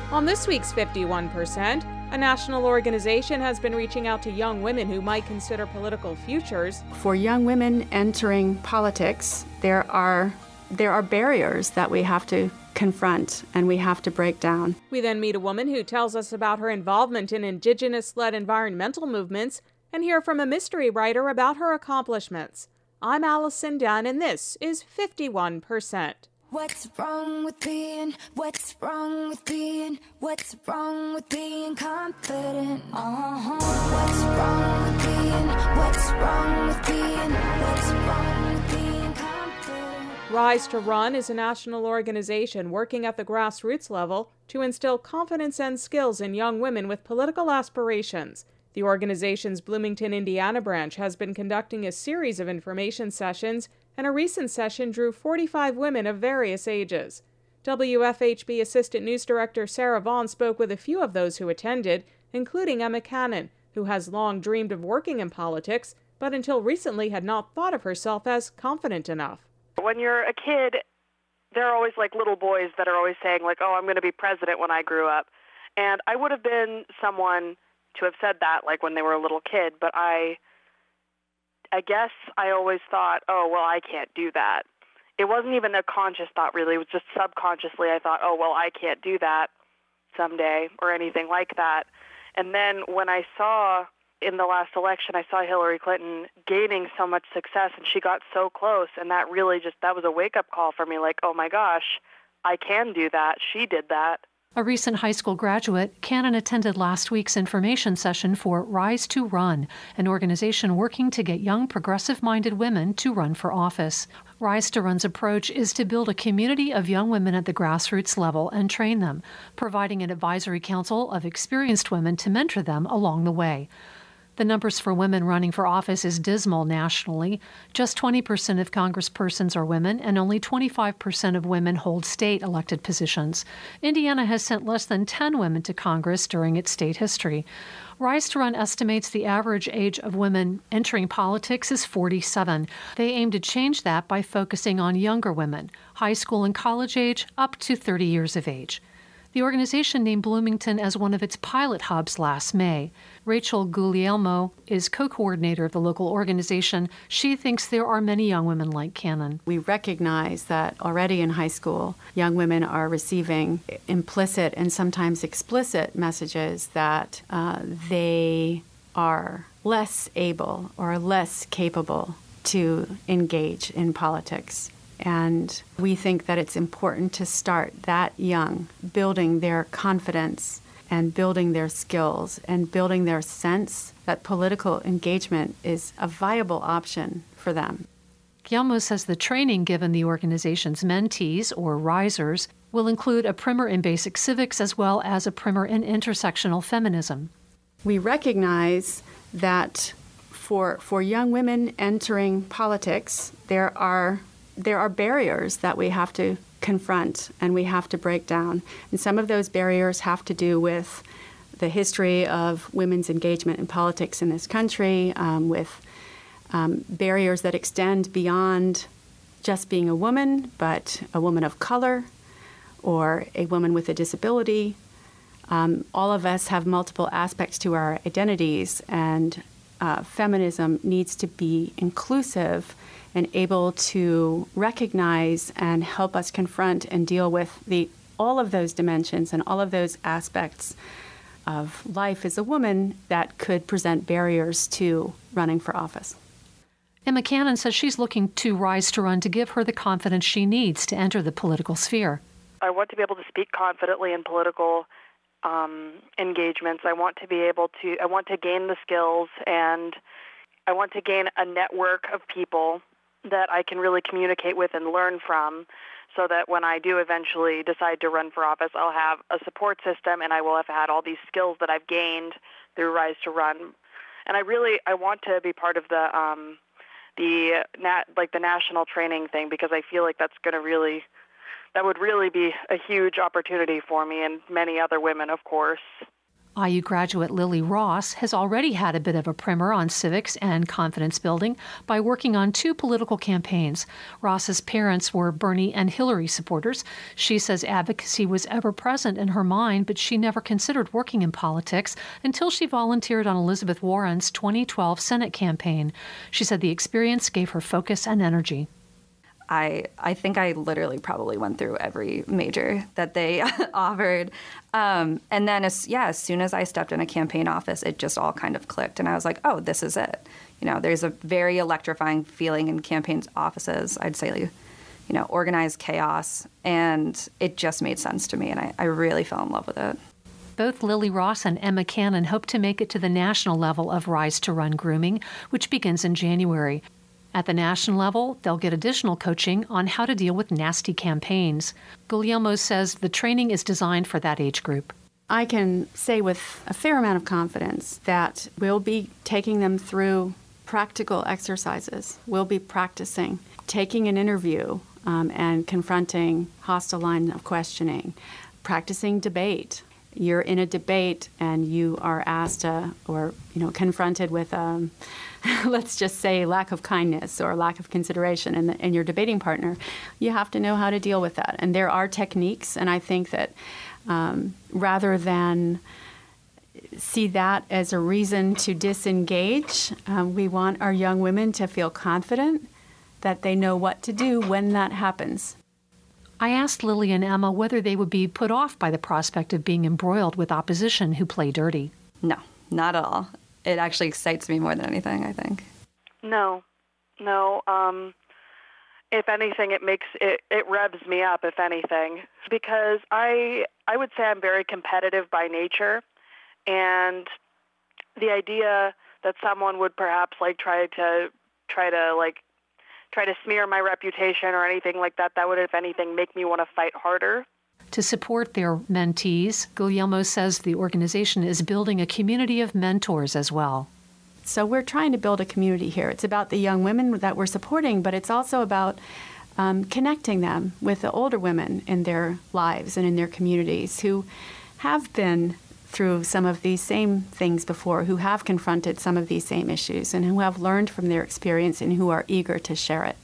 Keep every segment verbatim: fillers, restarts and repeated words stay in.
On this week's fifty-one percent, a national organization has been reaching out to young women who might consider political futures. For young women entering politics, there are there are barriers that we have to confront and we have to break down. We then meet a woman who tells us about her involvement in Indigenous-led environmental movements and hear from a mystery writer about her accomplishments. I'm Allison Dunn, and this is fifty-one percent. What's wrong with being, what's wrong with being, what's wrong with being confident? Uh-huh. What's wrong with being, what's wrong with being, what's wrong with being confident? Rise to Run is a national organization working at the grassroots level to instill confidence and skills in young women with political aspirations. The organization's Bloomington, Indiana branch has been conducting a series of information sessions, and a recent session drew forty-five women of various ages. W F H B Assistant News Director Sarah Vaughn spoke with a few of those who attended, including Emma Cannon, who has long dreamed of working in politics, but until recently had not thought of herself as confident enough. When you're a kid, there are always like little boys that are always saying like, oh, I'm going to be president when I grew up. And I would have been someone to have said that like when they were a little kid, but I I guess I always thought, oh, well, I can't do that. It wasn't even a conscious thought, really. It was just subconsciously I thought, oh, well, I can't do that someday or anything like that. And then when I saw in the last election, I saw Hillary Clinton gaining so much success, and she got so close, and that really just, that was a wake-up call for me, like, oh, my gosh, I can do that. She did that. A recent high school graduate, Cannon attended last week's information session for Rise to Run, an organization working to get young, progressive-minded women to run for office. Rise to Run's approach is to build a community of young women at the grassroots level and train them, providing an advisory council of experienced women to mentor them along the way. The numbers for women running for office is dismal nationally. Just twenty percent of congresspersons are women, and only twenty-five percent of women hold state elected positions. Indiana has sent less than ten women to Congress during its state history. Rise to Run estimates the average age of women entering politics is forty-seven. They aim to change that by focusing on younger women, high school and college age, up to thirty years of age. The organization named Bloomington as one of its pilot hubs last May. Rachel Guglielmo is co-coordinator of the local organization. She thinks there are many young women like Cannon. We recognize that already in high school, young women are receiving implicit and sometimes explicit messages that uh, they are less able or less capable to engage in politics. And we think that it's important to start that young, building their confidence and building their skills and building their sense that political engagement is a viable option for them. Guillermo says the training given the organization's mentees, or risers, will include a primer in basic civics as well as a primer in intersectional feminism. We recognize that for, for young women entering politics, there are There are barriers that we have to confront and we have to break down. And some of those barriers have to do with the history of women's engagement in politics in this country, um, with um, barriers that extend beyond just being a woman, but a woman of color or a woman with a disability. Um, all of us have multiple aspects to our identities, and uh, feminism needs to be inclusive and able to recognize and help us confront and deal with the all of those dimensions and all of those aspects of life as a woman that could present barriers to running for office. Emma Cannon says she's looking to Rise to Run to give her the confidence she needs to enter the political sphere. I want to be able to speak confidently in political um, engagements. I want to be able to, I want to gain the skills, and I want to gain a network of people that I can really communicate with and learn from, so that when I do eventually decide to run for office, I'll have a support system and I will have had all these skills that I've gained through Rise to Run. And I really, I want to be part of the, um, the nat, like the national training thing, because I feel like that's going to really, that would really be a huge opportunity for me and many other women, of course. I U graduate Lily Ross has already had a bit of a primer on civics and confidence building by working on two political campaigns. Ross's parents were Bernie and Hillary supporters. She says advocacy was ever present in her mind, but she never considered working in politics until she volunteered on Elizabeth Warren's twenty twelve Senate campaign. She said the experience gave her focus and energy. I, I think I literally probably went through every major that they offered. Um, and then, as, yeah, as soon as I stepped in a campaign office, it just all kind of clicked. And I was like, oh, this is it. You know, there's a very electrifying feeling in campaign offices. I'd say, you know, organized chaos. And it just made sense to me. And I, I really fell in love with it. Both Lily Ross and Emma Cannon hope to make it to the national level of Rise to Run grooming, which begins in January. At the national level, they'll get additional coaching on how to deal with nasty campaigns. Guglielmo says the training is designed for that age group. I can say with a fair amount of confidence that we'll be taking them through practical exercises. We'll be practicing taking an interview um, and confronting hostile line of questioning, practicing debate. You're in a debate and you are asked uh, or you know confronted with um, let's just say lack of kindness or lack of consideration in, the, in your debating partner. You have to know how to deal with that. And there are techniques, and I think that um, rather than see that as a reason to disengage, um, we want our young women to feel confident that they know what to do when that happens. I asked Lily and Emma whether they would be put off by the prospect of being embroiled with opposition who play dirty. No, not at all. It actually excites me more than anything, I think. No, no. Um, if anything, it makes it, it revs me up, if anything, because I I would say I'm very competitive by nature, and the idea that someone would perhaps like try to try to like try to smear my reputation or anything like that, that would, if anything, make me want to fight harder. To support their mentees, Guglielmo says the organization is building a community of mentors as well. So we're trying to build a community here. It's about the young women that we're supporting, but it's also about um, connecting them with the older women in their lives and in their communities who have been through some of these same things before, who have confronted some of these same issues, and who have learned from their experience and who are eager to share it.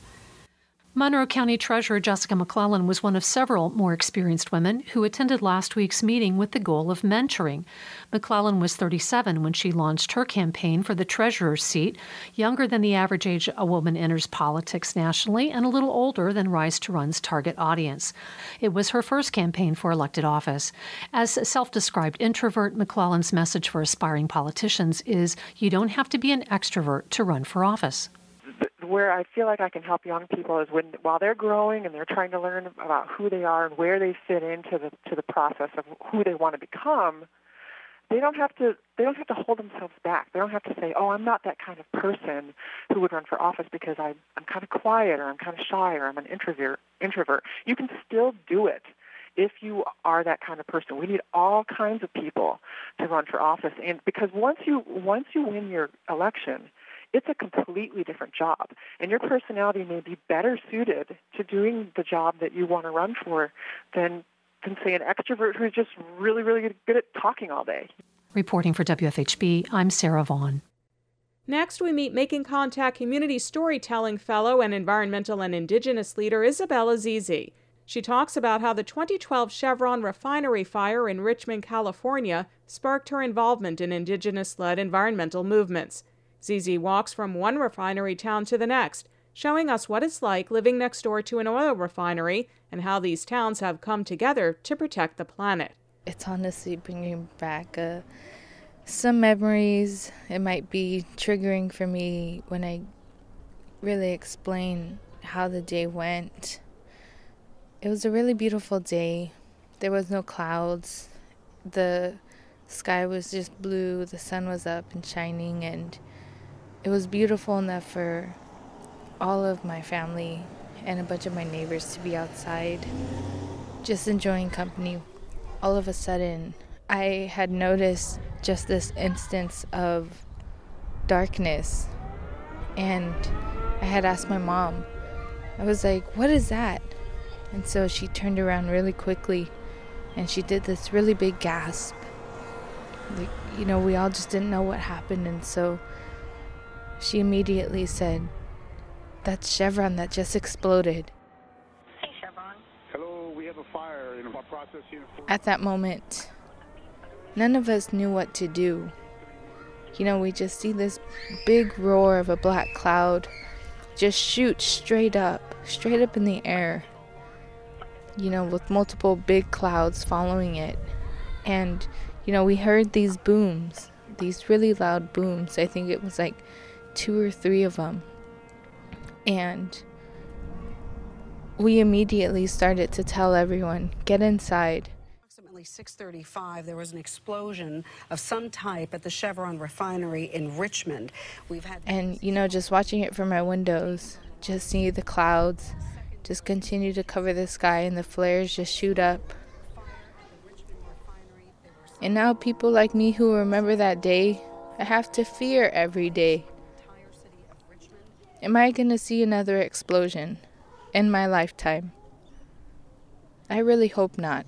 Monroe County Treasurer Jessica McClellan was one of several more experienced women who attended last week's meeting with the goal of mentoring. McClellan was thirty-seven when she launched her campaign for the treasurer's seat, younger than the average age a woman enters politics nationally and a little older than Rise to Run's target audience. It was her first campaign for elected office. As a self-described introvert, McClellan's message for aspiring politicians is you don't have to be an extrovert to run for office. Where I feel like I can help young people is when, while they're growing and they're trying to learn about who they are and where they fit into the to the process of who they want to become, they don't have to they don't have to hold themselves back. They don't have to say, "Oh, I'm not that kind of person who would run for office because I, I'm kind of quiet or I'm kind of shy or I'm an introvert." Introvert. You can still do it if you are that kind of person. We need all kinds of people to run for office, and because once you once you win your election, it's a completely different job, and your personality may be better suited to doing the job that you want to run for than, than say, an extrovert who's just really, really good at talking all day. Reporting for W F H B, I'm Sarah Vaughn. Next, we meet Making Contact Community Storytelling Fellow and Environmental and Indigenous Leader Isabella Zizi. She talks about how the twenty twelve Chevron refinery fire in Richmond, California, sparked her involvement in Indigenous-led environmental movements. Zizi walks from one refinery town to the next, showing us what it's like living next door to an oil refinery and how these towns have come together to protect the planet. It's honestly bringing back uh, some memories. It might be triggering for me when I really explain how the day went. It was a really beautiful day. There was no clouds. The sky was just blue. The sun was up and shining, and it was beautiful enough for all of my family and a bunch of my neighbors to be outside, just enjoying company. All of a sudden, I had noticed just this instance of darkness, and I had asked my mom. I was like, "What is that?" And so she turned around really quickly, and she did this really big gasp. Like, you know, we all just didn't know what happened, and so she immediately said, "That's Chevron that just exploded." Hey, Chevron. Hello, we have a fire in our process unit. At that moment, none of us knew what to do. You know, we just see this big roar of a black cloud just shoot straight up, straight up in the air, you know, with multiple big clouds following it. And, you know, we heard these booms, these really loud booms. I think it was like two or three of them. And we immediately started to tell everyone, get inside. six thirty-five, there was an explosion of some type at the Chevron refinery in Richmond. We've had and you know, just watching it from my windows, just see the clouds just continue to cover the sky and the flares just shoot up. And now people like me who remember that day, I have to fear every day. Am I going to see another explosion in my lifetime? I really hope not.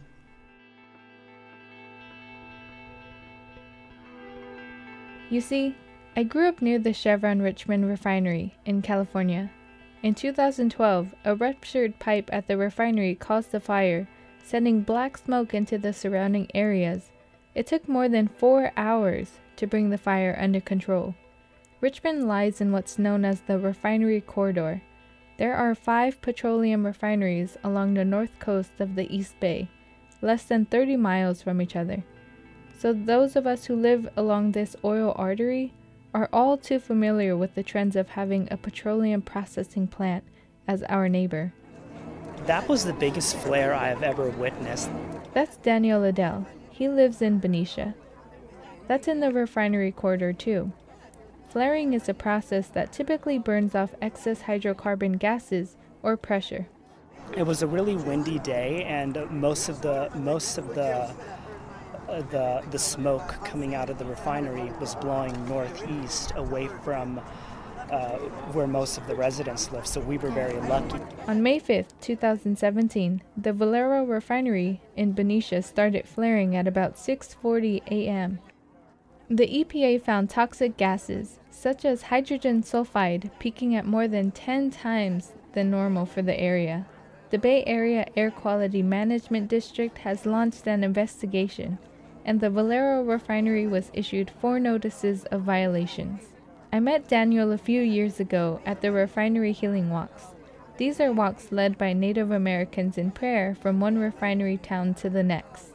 You see, I grew up near the Chevron Richmond refinery in California. In two thousand twelve, a ruptured pipe at the refinery caused a fire, sending black smoke into the surrounding areas. It took more than four hours to bring the fire under control. Richmond lies in what's known as the Refinery Corridor. There are five petroleum refineries along the north coast of the East Bay, less than thirty miles from each other. So those of us who live along this oil artery are all too familiar with the trends of having a petroleum processing plant as our neighbor. That was the biggest flare I have ever witnessed. That's Daniel Liddell. He lives in Benicia. That's in the refinery corridor too. Flaring is a process that typically burns off excess hydrocarbon gases or pressure. It was a really windy day, and most of the most of the Uh, the the smoke coming out of the refinery was blowing northeast away from uh, where most of the residents live, so we were very lucky. On May fifth, two thousand seventeen, the Valero refinery in Benicia started flaring at about six forty a.m. The E P A found toxic gases, such as hydrogen sulfide, peaking at more than ten times the normal for the area. The Bay Area Air Quality Management District has launched an investigation, and the Valero refinery was issued four notices of violations. I met Daniel a few years ago at the refinery healing walks. These are walks led by Native Americans in prayer from one refinery town to the next.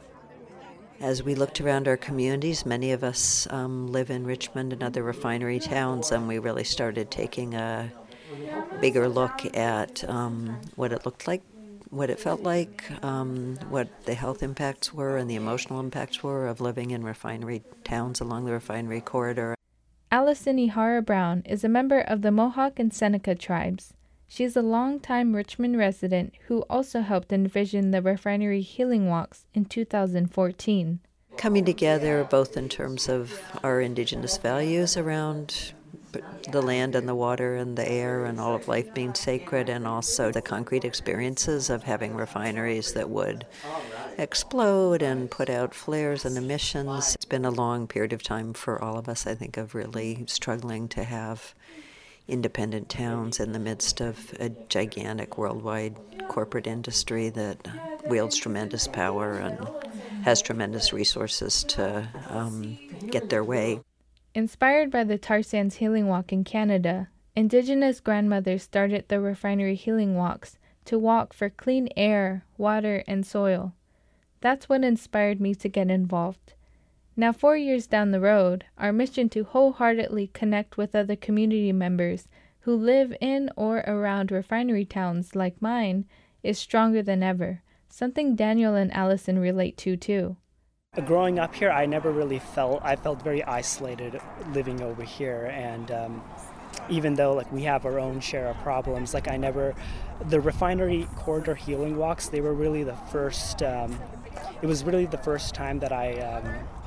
As we looked around our communities, many of us um, live in Richmond and other refinery towns, and we really started taking a bigger look at um, what it looked like, what it felt like, um, what the health impacts were and the emotional impacts were of living in refinery towns along the refinery corridor. Allison Ihara Brown is a member of the Mohawk and Seneca tribes. She's a longtime Richmond resident who also helped envision the refinery healing walks in two thousand fourteen. Coming together both in terms of our indigenous values around the land and the water and the air and all of life being sacred, and also the concrete experiences of having refineries that would explode and put out flares and emissions. It's been a long period of time for all of us, I think, of really struggling to have independent towns in the midst of a gigantic worldwide corporate industry that wields tremendous power and has tremendous resources to um, get their way. Inspired by the Tar Sands Healing Walk in Canada, Indigenous grandmothers started the refinery healing walks to walk for clean air, water, and soil. That's what inspired me to get involved. Now, four years down the road, our mission to wholeheartedly connect with other community members who live in or around refinery towns like mine is stronger than ever, something Daniel and Allison relate to too. Growing up here, I never really felt, I felt very isolated living over here, and um, even though like we have our own share of problems, like I never, the refinery corridor healing walks, they were really the first, um, it was really the first time that I, um,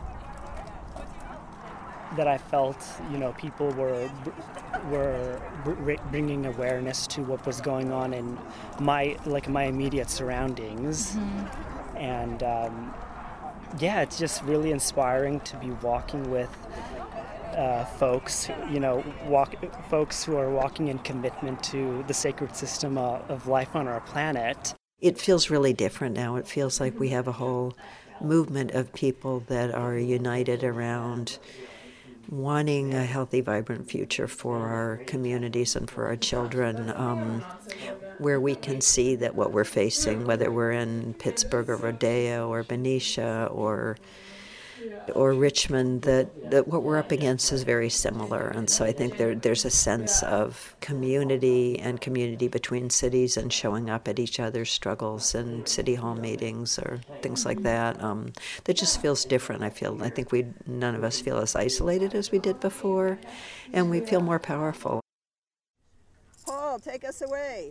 that I felt, you know, people were were bringing awareness to what was going on in my, like my immediate surroundings, mm-hmm. and um, Yeah, it's just really inspiring to be walking with uh, folks, you know, walk, folks who are walking in commitment to the sacred system uh, of life on our planet. It feels really different now. It feels like we have a whole movement of people that are united around wanting a healthy, vibrant future for our communities and for our children, um, where we can see that what we're facing, whether we're in Pittsburgh or Rodeo or Benicia or or Richmond, that, that what we're up against is very similar. And so I think there there's a sense of community and community between cities and showing up at each other's struggles and city hall meetings or things like that. Um, that just feels different. I feel I think we none of us feel as isolated as we did before, and we feel more powerful. Paul, take us away.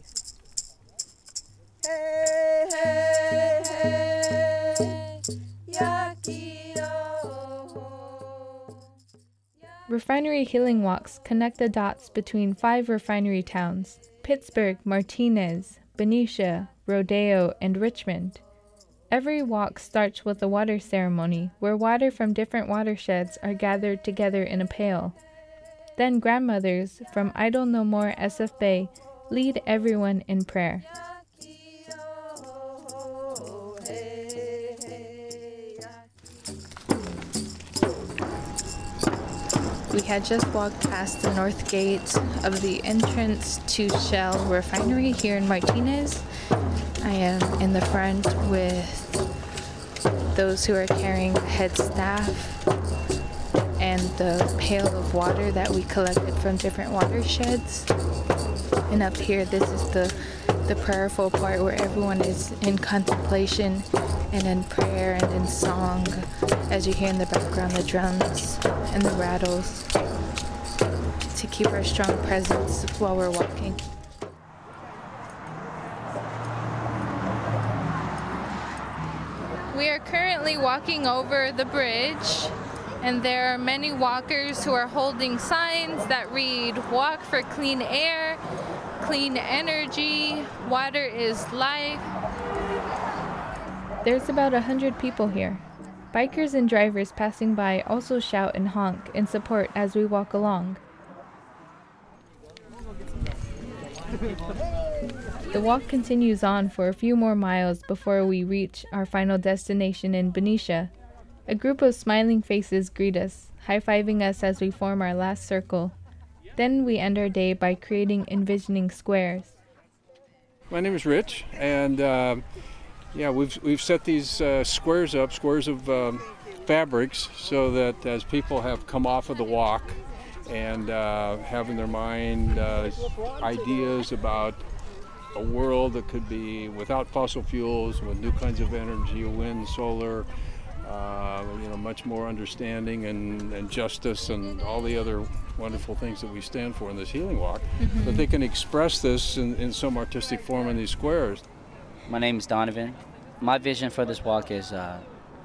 Hey, hey, hey, Yaki. Refinery Healing Walks connect the dots between five refinery towns: Pittsburgh, Martinez, Benicia, Rodeo, and Richmond. Every walk starts with a water ceremony where water from different watersheds are gathered together in a pail. Then grandmothers from Idle No More S F Bay lead everyone in prayer. We had just walked past the north gate of the entrance to Shell Refinery here in Martinez. I am in the front with those who are carrying the head staff and the pail of water that we collected from different watersheds. And up here, this is the, the prayerful part where everyone is in contemplation and in prayer and in song, as you hear in the background the drums and the rattles, to keep our strong presence while we're walking. We are currently walking over the bridge, and there are many walkers who are holding signs that read, "Walk for clean air, clean energy, water is life." There's about a hundred people here. Bikers and drivers passing by also shout and honk in support as we walk along. The walk continues on for a few more miles before we reach our final destination in Benicia. A group of smiling faces greet us, high-fiving us as we form our last circle. Then we end our day by creating envisioning squares. My name is Rich, and uh, yeah, we've we've set these uh, squares up, squares of um, fabrics, so that as people have come off of the walk and uh, have in their mind uh, ideas about a world that could be without fossil fuels, with new kinds of energy, wind, solar, uh, you know, much more understanding and, and justice and all the other wonderful things that we stand for in this healing walk, mm-hmm. that they can express this in, in some artistic form in these squares. My name is Donovan. My vision for this walk is uh,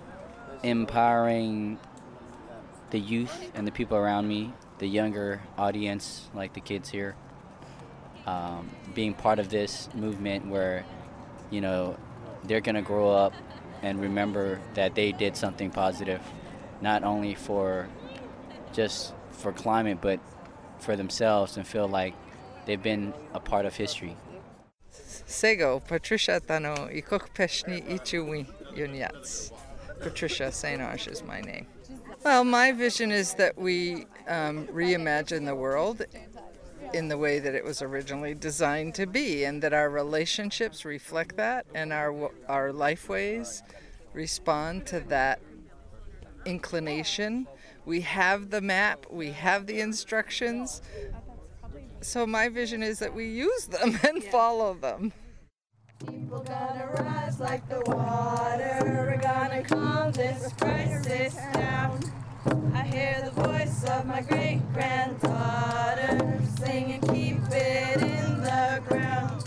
empowering the youth and the people around me, the younger audience, like the kids here, um, being part of this movement where, you know, they're going to grow up and remember that they did something positive, not only for just for climate, but for themselves, and feel like they've been a part of history. Sego, Patricia Tano, Ikok Peshni Ichuwi Yunyats. Patricia Saint Ange is my name. Well, my vision is that we um, reimagine the world in the way that it was originally designed to be, and that our relationships reflect that, and our our lifeways respond to that inclination. We have the map, we have the instructions, so my vision is that we use them and follow them. People gonna rise like the water, we're gonna calm this crisis down. I hear the voice of my great-granddaughter singing, keep it in the ground.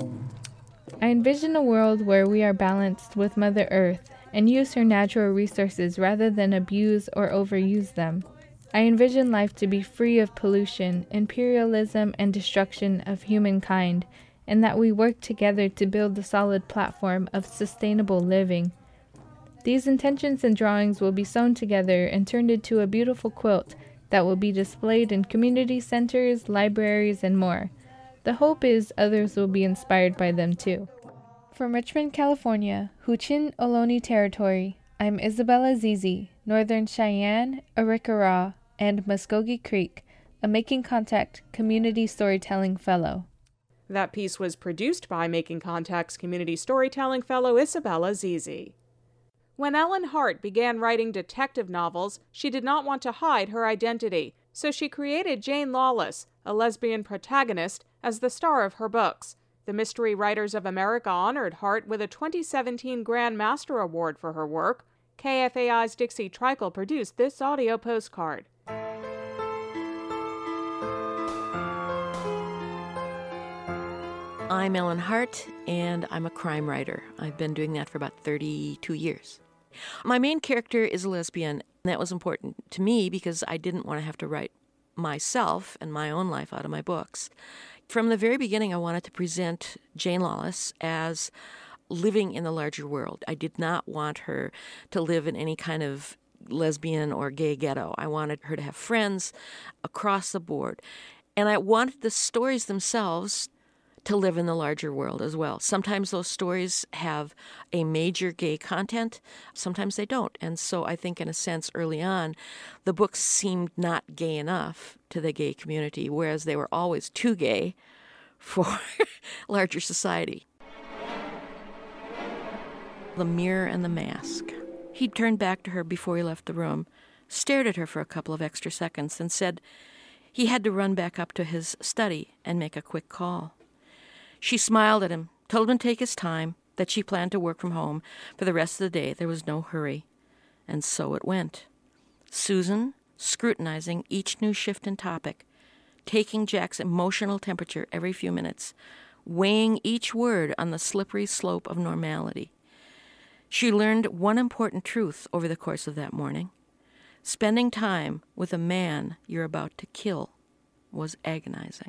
I envision a world where we are balanced with Mother Earth and use her natural resources rather than abuse or overuse them. I envision life to be free of pollution, imperialism, and destruction of humankind, and that we work together to build a solid platform of sustainable living. These intentions and drawings will be sewn together and turned into a beautiful quilt that will be displayed in community centers, libraries, and more. The hope is others will be inspired by them too. From Richmond, California, Huichin Ohlone Territory, I'm Isabella Zizi, Northern Cheyenne, Arikara, and Muskogee Creek, a Making Contact Community Storytelling Fellow. That piece was produced by Making Contact's Community Storytelling Fellow Isabella Zizi. When Ellen Hart began writing detective novels, she did not want to hide her identity, so she created Jane Lawless, a lesbian protagonist, as the star of her books. The Mystery Writers of America honored Hart with a twenty seventeen Grand Master Award for her work. K F A I's Dixie Trickle produced this audio postcard. I'm Ellen Hart, and I'm a crime writer. I've been doing that for about thirty-two years. My main character is a lesbian. That was important to me because I didn't want to have to write myself and my own life out of my books. From the very beginning, I wanted to present Jane Lawless as living in the larger world. I did not want her to live in any kind of lesbian or gay ghetto. I wanted her to have friends across the board. And I wanted the stories themselves to live in the larger world as well. Sometimes those stories have a major gay content, sometimes they don't. And so I think in a sense early on, the books seemed not gay enough to the gay community, whereas they were always too gay for larger society. The Mirror and the Mask. He turned back to her before he left the room, stared at her for a couple of extra seconds, and said he had to run back up to his study and make a quick call. She smiled at him, told him to take his time, that she planned to work from home for the rest of the day. There was no hurry. And so it went. Susan, scrutinizing each new shift in topic, taking Jack's emotional temperature every few minutes, weighing each word on the slippery slope of normality. She learned one important truth over the course of that morning. Spending time with a man you're about to kill was agonizing.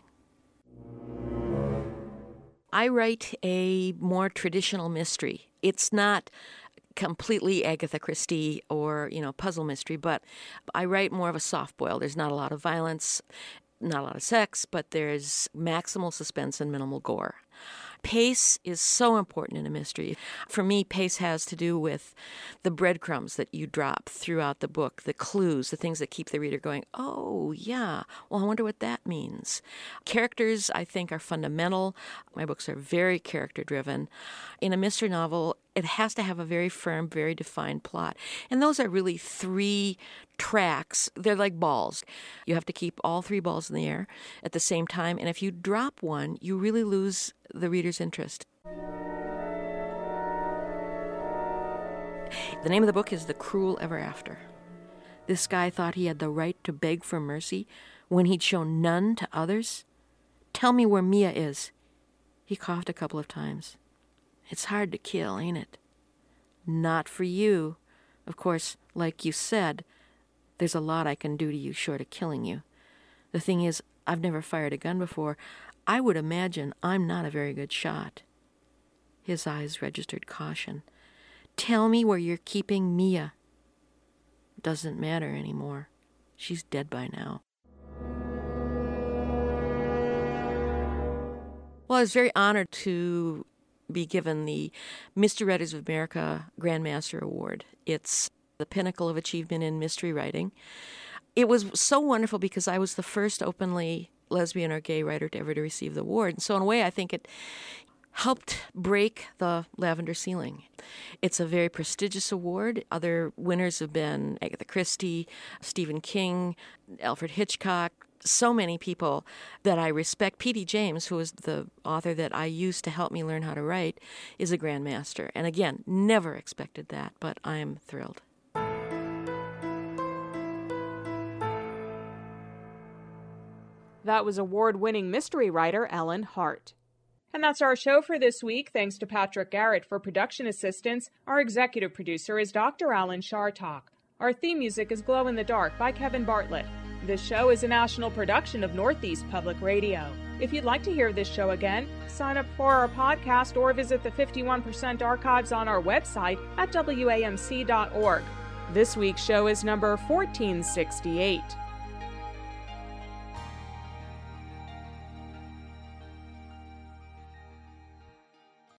I write a more traditional mystery. It's not completely Agatha Christie or, you know, puzzle mystery, but I write more of a soft boil. There's not a lot of violence, not a lot of sex, but there's maximal suspense and minimal gore. Pace is so important in a mystery. For me, pace has to do with the breadcrumbs that you drop throughout the book, the clues, the things that keep the reader going, oh, yeah, well, I wonder what that means. Characters, I think, are fundamental. My books are very character-driven. In a mystery novel, it has to have a very firm, very defined plot. And those are really three tracks. They're like balls. You have to keep all three balls in the air at the same time. And if you drop one, you really lose the reader's interest. The name of the book is The Cruel Ever After. This guy thought he had the right to beg for mercy when he'd shown none to others. Tell me where Mia is. He coughed a couple of times. It's hard to kill, ain't it? Not for you. Of course, like you said, there's a lot I can do to you short of killing you. The thing is, I've never fired a gun before. I would imagine I'm not a very good shot. His eyes registered caution. Tell me where you're keeping Mia. Doesn't matter anymore. She's dead by now. Well, I was very honored to be given the Mystery Writers of America Grand Master Award. It's the pinnacle of achievement in mystery writing. It was so wonderful because I was the first openly lesbian or gay writer to ever to receive the award. And so in a way, I think it helped break the lavender ceiling. It's a very prestigious award. Other winners have been Agatha Christie, Stephen King, Alfred Hitchcock, so many people that I respect. P D James, who is the author that I used to help me learn how to write, is a Grand Master. And again, never expected that, but I am thrilled. That was award-winning mystery writer Ellen Hart. And that's our show for this week. Thanks to Patrick Garrett for production assistance. Our executive producer is Doctor Alan Shartok. Our theme music is Glow in the Dark by Kevin Bartlett. This show is a national production of Northeast Public Radio. If you'd like to hear this show again, sign up for our podcast or visit the fifty-one percent archives on our website at W A M C dot org. This week's show is number fourteen sixty-eight.